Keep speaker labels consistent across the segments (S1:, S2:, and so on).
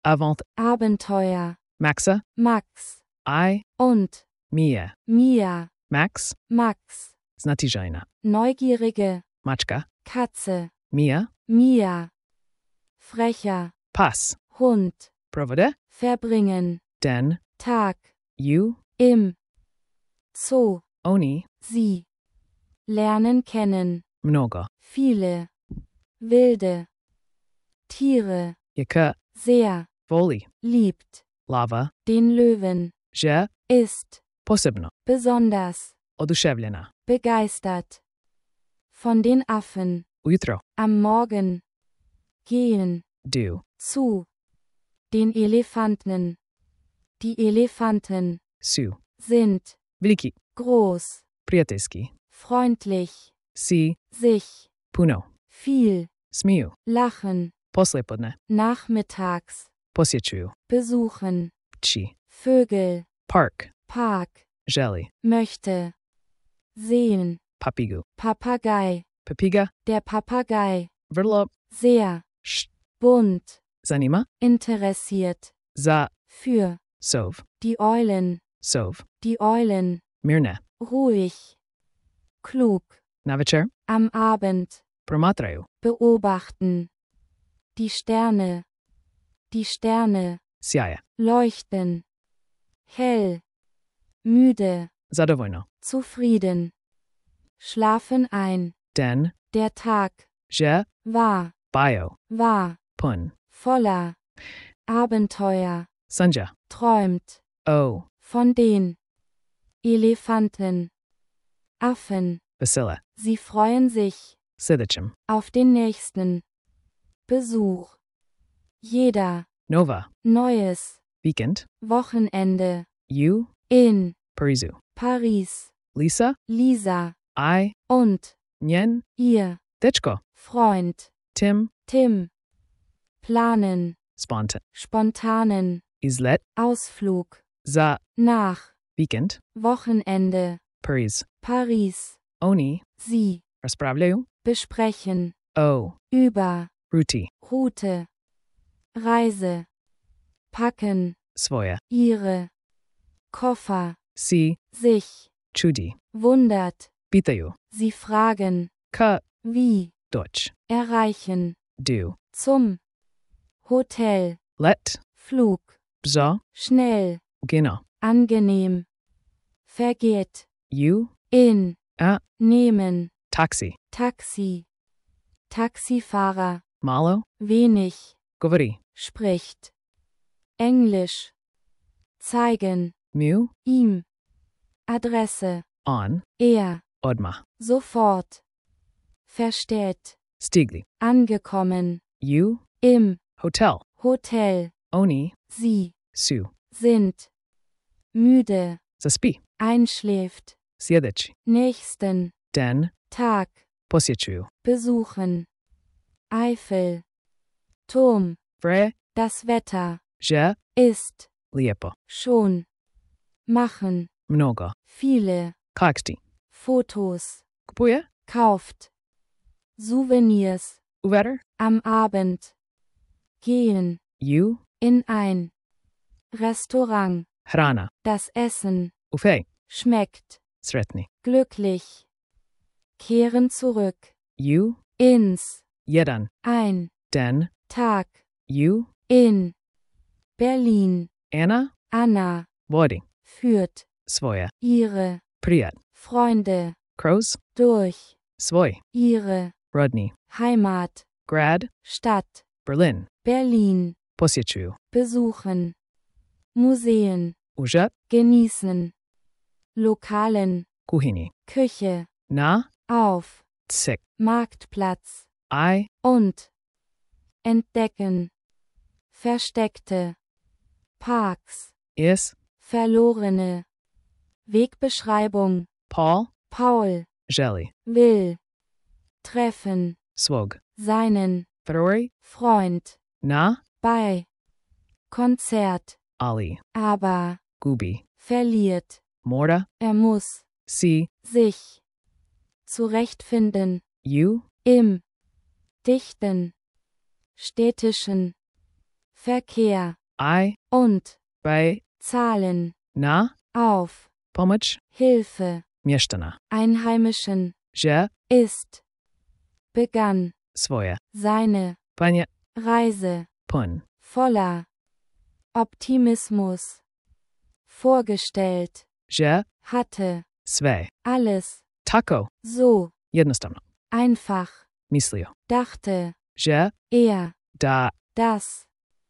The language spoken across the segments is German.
S1: Avant.
S2: Abenteuer.
S1: Maxa.
S2: Max.
S1: I.
S2: Und.
S1: Mia.
S2: Mia.
S1: Max.
S2: Max.
S1: Znatyżajna.
S2: Neugierige.
S1: Maczka.
S2: Katze.
S1: Mia.
S2: Mia. Frecher.
S1: Pas.
S2: Hund.
S1: Provode.
S2: Verbringen.
S1: Den.
S2: Tag.
S1: You.
S2: Im. Zoo.
S1: Oni.
S2: Sie. Lernen kennen.
S1: Mnogo.
S2: Viele. Wilde. Tiere.
S1: Jaka.
S2: Sehr.
S1: Woli.
S2: Liebt.
S1: Lava.
S2: Den Löwen.
S1: Że.
S2: Ist.
S1: Posebno.
S2: Besonders.
S1: Oduszewlona.
S2: Begeistert. Von den Affen.
S1: Ujutro.
S2: Am Morgen. Gehen.
S1: Du.
S2: Zu. Den Elefanten. Die Elefanten.
S1: Su.
S2: Sind.
S1: Veliki.
S2: Groß.
S1: Priateski.
S2: Freundlich.
S1: Si.
S2: Sich.
S1: Puno.
S2: Viel.
S1: Smiju.
S2: Lachen.
S1: Poslepodne.
S2: Nachmittags.
S1: Posjećuju.
S2: Besuchen.
S1: Pči.
S2: Vögel.
S1: Park.
S2: Park.
S1: Želi.
S2: Möchte. Sehen.
S1: Papigu.
S2: Papagei.
S1: Papiga.
S2: Der Papagei.
S1: Vrlo.
S2: Sehr.
S1: Š.
S2: Bunt.
S1: Zanima.
S2: Interessiert.
S1: Za.
S2: Für.
S1: Sov.
S2: Die Eulen.
S1: Sov.
S2: Die Eulen.
S1: Mirne.
S2: Ruhig. Klug.
S1: Navečer.
S2: Am Abend.
S1: Promatraju.
S2: Beobachten. Die Sterne. Die Sterne.
S1: Sjaje.
S2: Leuchten. Hell. Müde.
S1: Zadovoljno.
S2: Zufrieden. Schlafen ein.
S1: Den.
S2: Der Tag.
S1: Že.
S2: War.
S1: Bio.
S2: War.
S1: Pun.
S2: Voller. Abenteuer.
S1: Sanja.
S2: Träumt.
S1: O.
S2: Von den Elefanten. Affen.
S1: Vasila.
S2: Sie freuen sich
S1: Sidichim.
S2: auf den nächsten Besuch. Jeder.
S1: Nova.
S2: Neues.
S1: Weekend.
S2: Wochenende.
S1: You.
S2: In
S1: Parizu.
S2: Paris.
S1: Lisa.
S2: Lisa.
S1: I.
S2: Und
S1: Nyen.
S2: ihr
S1: Dečko.
S2: Freund.
S1: Tim.
S2: Tim. Planen. Spontanen.
S1: Izlet.
S2: Ausflug.
S1: Za.
S2: Nach.
S1: Weekend.
S2: Wochenende.
S1: Paris.
S2: Paris.
S1: Oni.
S2: Sie.
S1: Raspravljaju.
S2: Besprechen.
S1: O.
S2: Über.
S1: Ruti.
S2: Route. Reise. Packen.
S1: Svoje.
S2: Ihre. Koffer.
S1: Si.
S2: Sich.
S1: Čudi.
S2: Wundert.
S1: Pitaju.
S2: Sie fragen.
S1: Ka.
S2: Wie.
S1: Doč.
S2: Erreichen.
S1: Du.
S2: Zum. Hotel.
S1: Let.
S2: Flug.
S1: Bza.
S2: Schnell.
S1: Gina.
S2: Angenehm. Vergeht.
S1: You.
S2: In.
S1: A.
S2: Nehmen.
S1: Taxi.
S2: Taxi. Taxifahrer.
S1: Malo.
S2: Wenig.
S1: Govori.
S2: Spricht. Englisch. Zeigen.
S1: Mu.
S2: Ihm. Adresse.
S1: On.
S2: Er.
S1: Odma.
S2: Sofort. Versteht.
S1: Stigli.
S2: Angekommen.
S1: You.
S2: Im.
S1: Hotel.
S2: Hotel.
S1: Oni.
S2: Sie.
S1: Su.
S2: Sind. Müde.
S1: Zaspi.
S2: Einschläft.
S1: Sjedeć.
S2: Nächsten.
S1: Den.
S2: Tag.
S1: Posjećuju.
S2: Besuchen. Eifel. Turm.
S1: Vre.
S2: Das Wetter.
S1: Že.
S2: Ist.
S1: Lijepo.
S2: Schon. Machen.
S1: Mnogo.
S2: Viele.
S1: Kaksti.
S2: Fotos.
S1: Kupuje.
S2: Kauft. Souvenirs.
S1: Uveter.
S2: Am Abend. Gehen.
S1: You.
S2: In ein Restaurant.
S1: Hrana.
S2: Das Essen.
S1: Ufej.
S2: Schmeckt.
S1: Sretni.
S2: Glücklich. Kehren zurück.
S1: You.
S2: Ins.
S1: Jedan.
S2: Ein
S1: Den.
S2: Tag.
S1: You.
S2: In Berlin.
S1: Anna.
S2: Anna.
S1: Vodi.
S2: Führt.
S1: Svoje.
S2: Ihre
S1: Prijat.
S2: Freunde.
S1: Crows.
S2: Durch.
S1: Svoj.
S2: Ihre
S1: Rodney.
S2: Heimat.
S1: Grad.
S2: Stadt.
S1: Berlin.
S2: Berlin.
S1: Posjećuju.
S2: Besuchen. Museen.
S1: Užat.
S2: Genießen. Lokalen.
S1: Kuhini.
S2: Küche.
S1: Na.
S2: Auf.
S1: Tsik.
S2: Marktplatz.
S1: I.
S2: Und. Entdecken. Versteckte. Parks.
S1: Is.
S2: Verlorene. Wegbeschreibung.
S1: Paul.
S2: Paul.
S1: Jelly.
S2: Will. Treffen.
S1: Svog.
S2: Seinen.
S1: February.
S2: Freund.
S1: Na.
S2: Bei. Konzert.
S1: Ali.
S2: Aber.
S1: Gubi.
S2: Verliert.
S1: Morda.
S2: Muss.
S1: Si.
S2: Sich. Zurechtfinden.
S1: You.
S2: Im. Dichten. Städtischen. Verkehr
S1: I,
S2: und
S1: bei,
S2: zahlen
S1: na,
S2: auf
S1: pomoc,
S2: Hilfe
S1: mieszczana.
S2: Einheimischen
S1: Że,
S2: ist begann
S1: swoje.
S2: seine
S1: Panie,
S2: Reise
S1: pun.
S2: voller Optimismus vorgestellt
S1: Że,
S2: hatte
S1: swe.
S2: alles
S1: Tako,
S2: so
S1: jednostavno.
S2: einfach
S1: Mislio.
S2: dachte
S1: Że, da,
S2: das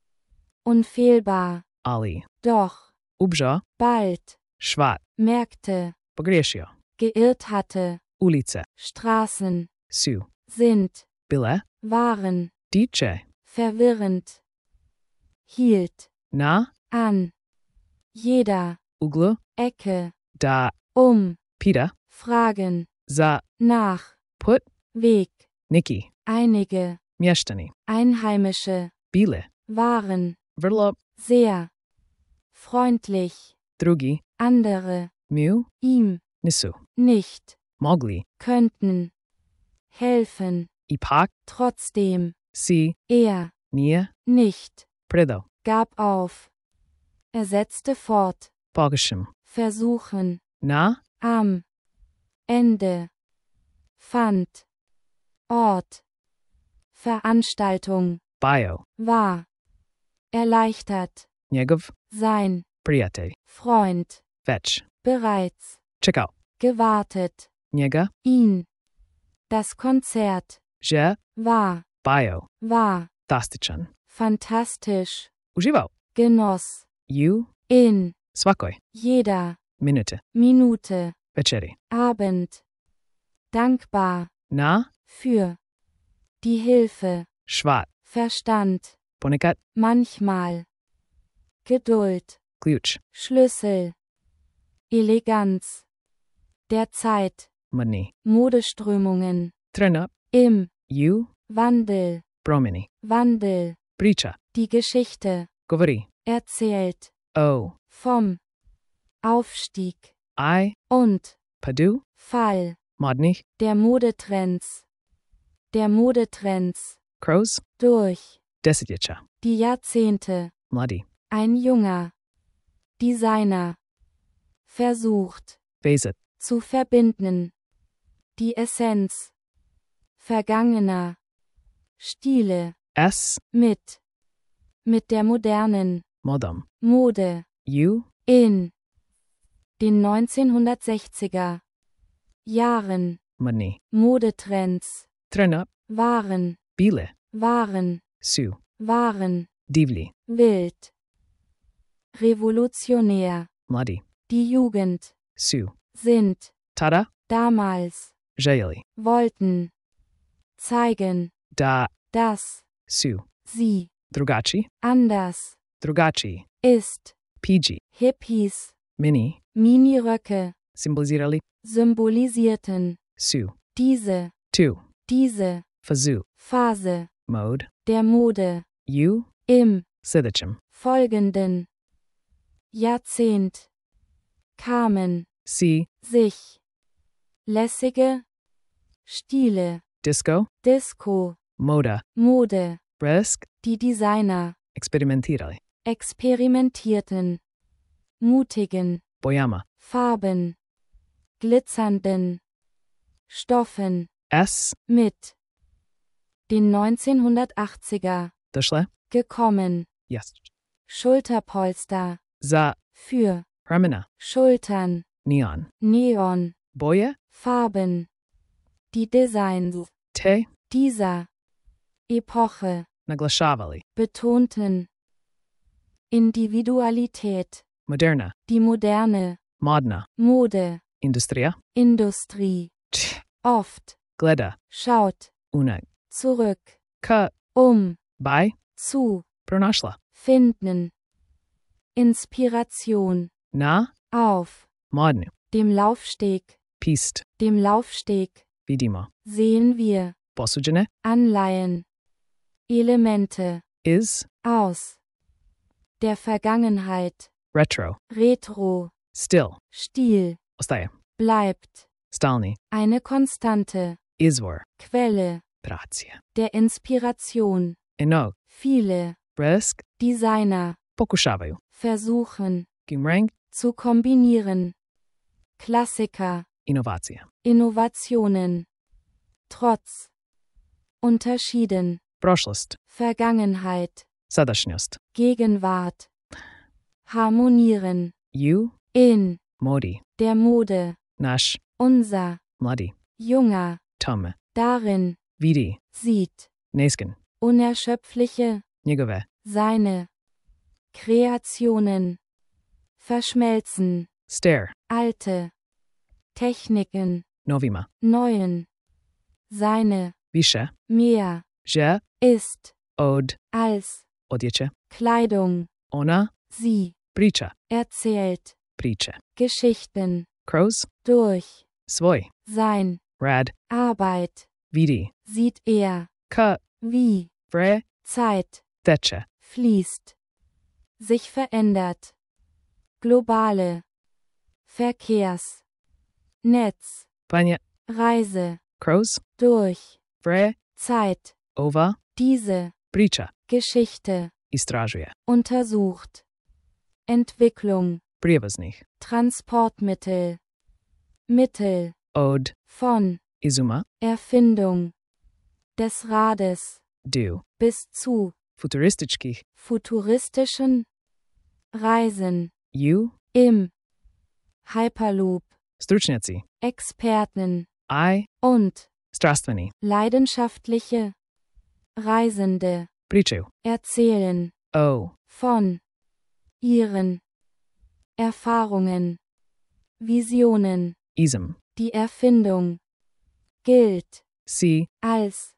S2: unfehlbar
S1: ali.
S2: doch
S1: Ubżo,
S2: bald
S1: szwat.
S2: merkte
S1: Pogriešio.
S2: geirrt hatte
S1: Ulice.
S2: Straßen
S1: Su.
S2: sind
S1: Bile.
S2: waren
S1: Dice.
S2: verwirrend hielt
S1: Na.
S2: an jeder
S1: Uglu.
S2: Ecke
S1: Da. Pita.
S2: Fragen
S1: Za.
S2: nach
S1: Put.
S2: Weg
S1: Niki.
S2: einige
S1: Mieszczani.
S2: Einheimische
S1: Bile.
S2: waren
S1: Vrlo.
S2: sehr freundlich
S1: Drugi.
S2: andere
S1: Miu.
S2: ihm
S1: Nisu.
S2: nicht
S1: Mogli.
S2: könnten helfen
S1: Ipak.
S2: trotzdem
S1: Si. Nie.
S2: nicht
S1: Predo.
S2: gab auf er setzte fort
S1: Pogashim.
S2: versuchen
S1: Na.
S2: am Ende fand Ort Veranstaltung
S1: Bio.
S2: war erleichtert
S1: Njegov.
S2: sein
S1: Prijatelj.
S2: Freund
S1: Već.
S2: bereits
S1: Čekao.
S2: gewartet
S1: Njega.
S2: ihn das Konzert
S1: Že.
S2: war
S1: Bio. Tastičan.
S2: fantastisch
S1: Uživao.
S2: genoss
S1: Ju.
S2: in
S1: Svakoj.
S2: jeder
S1: Minute.
S2: Minute
S1: Večeri.
S2: Abend dankbar
S1: Na.
S2: für die Hilfe
S1: Švat.
S2: Verstand
S1: Ponekad.
S2: manchmal Geduld
S1: Ključ.
S2: Schlüssel Eleganz der Zeit
S1: Mani.
S2: Modeströmungen
S1: Trenup.
S2: im
S1: Ju.
S2: Wandel
S1: Promeni. Priča.
S2: die Geschichte
S1: Govori.
S2: erzählt
S1: O.
S2: vom Aufstieg
S1: I.
S2: und
S1: Padu.
S2: Fall
S1: Modnih.
S2: der Modetrends
S1: Crows.
S2: durch
S1: Desetljeća.
S2: die Jahrzehnte
S1: Mladi.
S2: ein junger Designer versucht
S1: Vezet.
S2: zu verbinden die Essenz vergangener Stile
S1: S.
S2: mit der modernen
S1: Modom.
S2: Mode
S1: Ju.
S2: in den 1960er Jahren
S1: Mani.
S2: Modetrends
S1: Trenup.
S2: waren
S1: Bile. Su. Divli.
S2: wild revolutionär
S1: Mladi.
S2: die Jugend
S1: Su.
S2: sind
S1: Tada.
S2: damals
S1: Željeli.
S2: wollten zeigen
S1: Da.
S2: dass
S1: Su.
S2: sie
S1: Drugači.
S2: anders
S1: Drugači.
S2: ist
S1: PG.
S2: Hippies
S1: Mini.
S2: Miniröcke
S1: Simbolizirali.
S2: symbolisierten
S1: Su.
S2: diese
S1: Tu. Fazu.
S2: Phase
S1: Mode.
S2: der Mode
S1: Ju.
S2: im
S1: Sljedećem.
S2: folgenden Jahrzehnt kamen
S1: Si.
S2: sich lässige Stile
S1: Disco. Moda.
S2: Mode
S1: Risk.
S2: die Designer
S1: Experimentirali.
S2: experimentierten mutigen
S1: Bojama.
S2: Farben glitzernden Stoffen
S1: S.
S2: mit den 1980er
S1: Došle.
S2: gekommen
S1: Yes.
S2: Schulterpolster
S1: Za.
S2: für
S1: Ramena.
S2: Schultern
S1: Neon.
S2: Neon
S1: Boje.
S2: Farben die Designs
S1: Te.
S2: dieser Epoche
S1: Naglašavali.
S2: betonten Individualität
S1: Moderna.
S2: die moderne
S1: Modna.
S2: Mode
S1: Industrija.
S2: Industrie
S1: Tch.
S2: oft
S1: Gleda.
S2: schaut
S1: Una.
S2: zurück
S1: Ka. By.
S2: zu
S1: Pronašla.
S2: finden Inspiration
S1: Na.
S2: auf
S1: Modnu.
S2: dem Laufsteg
S1: Pist.
S2: Vidimo sehen wir
S1: Posuđene.
S2: Anleihen Elemente
S1: Is.
S2: aus der Vergangenheit
S1: Retro.
S2: Retro
S1: Still.
S2: Stil
S1: Ostaje.
S2: bleibt
S1: Stalni.
S2: eine konstante
S1: Izvor.
S2: Quelle
S1: Pracija.
S2: der Inspiration
S1: Enog.
S2: viele
S1: Risk.
S2: Designer.
S1: Pokušavaju.
S2: Versuchen.
S1: Gimrang.
S2: Zu kombinieren. Klassiker.
S1: Inovacija.
S2: Innovationen. Trotz. Unterschieden.
S1: Prošlost.
S2: Vergangenheit.
S1: Sadašnjost.
S2: Gegenwart. Harmonieren.
S1: You.
S2: In.
S1: Modi.
S2: Der Mode.
S1: Naš.
S2: Unser.
S1: Mladi.
S2: Junger.
S1: Tome.
S2: Darin.
S1: Vidi.
S2: Sieht.
S1: Nesken.
S2: Unerschöpfliche.
S1: Njegove.
S2: Seine. Kreationen. Verschmelzen.
S1: Stare.
S2: Alte. Techniken.
S1: Novima.
S2: Neuen. Seine.
S1: Više.
S2: Mehr.
S1: Že.
S2: Ist.
S1: Od.
S2: Als.
S1: Odjeće.
S2: Kleidung.
S1: Ona.
S2: Sie.
S1: Priča.
S2: Erzählt.
S1: Priče.
S2: Geschichten.
S1: Crows.
S2: Durch.
S1: Svoj.
S2: Sein.
S1: Rad.
S2: Arbeit.
S1: Vidi.
S2: Sieht er.
S1: Ka.
S2: Wie.
S1: Vre.
S2: Zeit.
S1: Teče.
S2: Fließt. Sich verändert. Globale. Verkehrs. Netz.
S1: Panje.
S2: Reise.
S1: Crows.
S2: Durch.
S1: Vre.
S2: Zeit.
S1: Ova.
S2: Diese.
S1: Priča.
S2: Geschichte.
S1: Istražuje.
S2: Untersucht. Entwicklung.
S1: Prijevoznih.
S2: Transportmittel. Mittel.
S1: Od.
S2: Von.
S1: Izuma.
S2: Erfindung. Des Rades.
S1: Du.
S2: Bis zu.
S1: Futurističkih.
S2: Futuristischen. Reisen.
S1: You.
S2: Im. Hyperloop.
S1: Stručnjaci.
S2: Experten.
S1: I.
S2: Und.
S1: Strastveni.
S2: Leidenschaftliche. Reisende.
S1: Pričaju.
S2: Erzählen.
S1: O.
S2: Von. Ihren. Erfahrungen. Visionen.
S1: Izum.
S2: Die Erfindung. Gilt.
S1: Si.
S2: Als.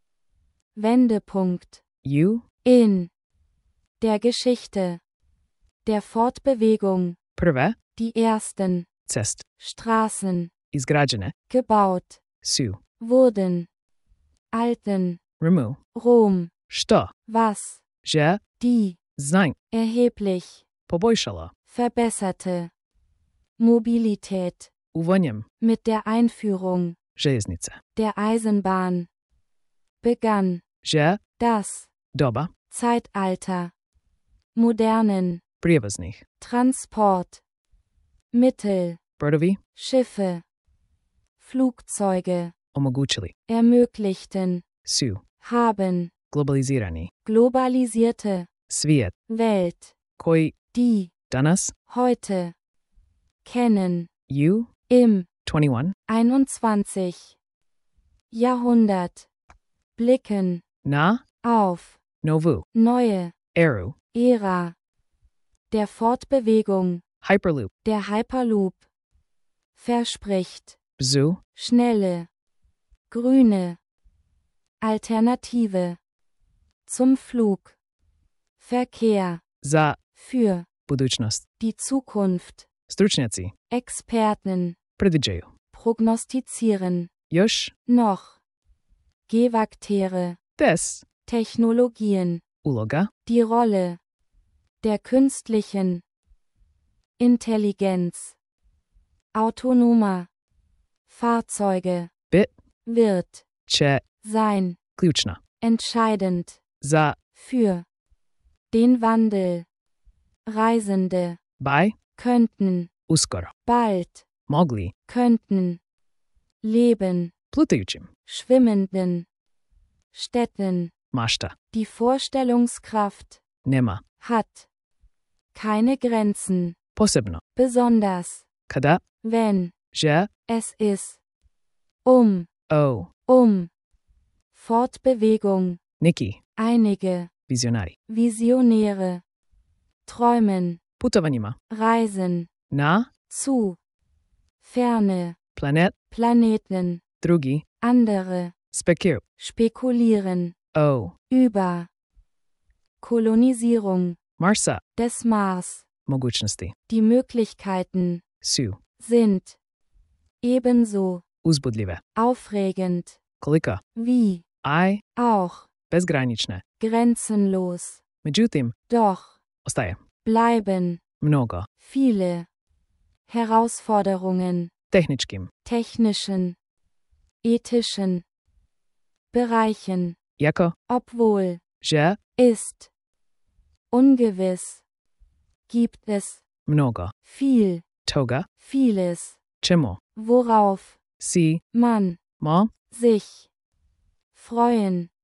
S2: Wendepunkt.
S1: You.
S2: In. Der Geschichte. Der Fortbewegung.
S1: Prve.
S2: Die ersten.
S1: Cest.
S2: Straßen.
S1: Izgrađene.
S2: Gebaut.
S1: Su.
S2: Wurden. Alten.
S1: Remove.
S2: Rom.
S1: Što.
S2: Was.
S1: Že.
S2: Die.
S1: Znanj.
S2: Erheblich.
S1: Poboljšala.
S2: Verbesserte. Mobilität.
S1: Uvanjem.
S2: Mit der Einführung.
S1: Željeznice.
S2: Der Eisenbahn. Begann.
S1: Že.
S2: Das.
S1: Doba.
S2: Zeitalter. Modernen.
S1: Prijevoznih.
S2: Transport. Mittel.
S1: Brodovi.
S2: Schiffe. Flugzeuge.
S1: Omogućili.
S2: Ermöglichten.
S1: Su.
S2: Haben.
S1: Globalizirani.
S2: Globalisierte.
S1: Svijet.
S2: Welt.
S1: Koji.
S2: Die.
S1: Danas.
S2: Heute. Kennen.
S1: You.
S2: Im.
S1: 21.
S2: 21. Jahrhundert. Blicken.
S1: Na.
S2: Auf.
S1: Novu.
S2: Neue.
S1: Eru.
S2: Ära. Der Fortbewegung.
S1: Hyperloop.
S2: Der Hyperloop. Verspricht.
S1: Bzu.
S2: Schnelle. Grüne. Alternative. Zum Flug. Verkehr.
S1: Za.
S2: Für.
S1: Budućnost.
S2: Die Zukunft.
S1: Stručnjaci.
S2: Experten.
S1: Predviđaju.
S2: Prognostizieren.
S1: Još.
S2: Noch. Gewagtere.
S1: Des.
S2: Technologien.
S1: Uloga.
S2: Die Rolle. Der künstlichen Intelligenz. Autonomer. Fahrzeuge.
S1: Bit.
S2: Wird.
S1: Će.
S2: Sein.
S1: Ključna.
S2: Entscheidend.
S1: Za.
S2: Für. Den Wandel. Reisende.
S1: By.
S2: Könnten.
S1: Uskoro.
S2: Bald.
S1: Mogli.
S2: Könnten. Leben.
S1: Plutajućim.
S2: Schwimmenden. Städten.
S1: Mašta.
S2: Die Vorstellungskraft.
S1: Nema.
S2: Hat. Keine Grenzen.
S1: Posebno.
S2: Besonders.
S1: Kada.
S2: Wenn.
S1: Že.
S2: Es ist.
S1: O.
S2: Fortbewegung.
S1: Neki.
S2: Einige.
S1: Vizionari.
S2: Visionäre. Träumen.
S1: Putovanjima.
S2: Reisen.
S1: Na.
S2: Zu. Ferne.
S1: Planet.
S2: Planeten.
S1: Drugi.
S2: Andere.
S1: Spekiru.
S2: Spekulieren.
S1: O.
S2: Über. Kolonisierung.
S1: Marsa.
S2: Des Mars.
S1: Mogućnosti.
S2: Die Möglichkeiten.
S1: Su.
S2: Sind. Ebenso.
S1: Uzbudljive.
S2: Aufregend.
S1: Kolika.
S2: Wie.
S1: I.
S2: Auch.
S1: Bezgranične.
S2: Grenzenlos.
S1: Međutim.
S2: Doch.
S1: Ostaje.
S2: Bleiben.
S1: Mnogo.
S2: Viele. Herausforderungen.
S1: Tehničkim.
S2: Technischen. Ethischen. Bereichen.
S1: Jako.
S2: Obwohl.
S1: Že.
S2: Ist. ungewiss, gibt es,
S1: Mnogo.
S2: viel,
S1: Toga.
S2: vieles,
S1: Czemu.
S2: worauf,
S1: Si.
S2: man,
S1: Mo.
S2: sich, freuen,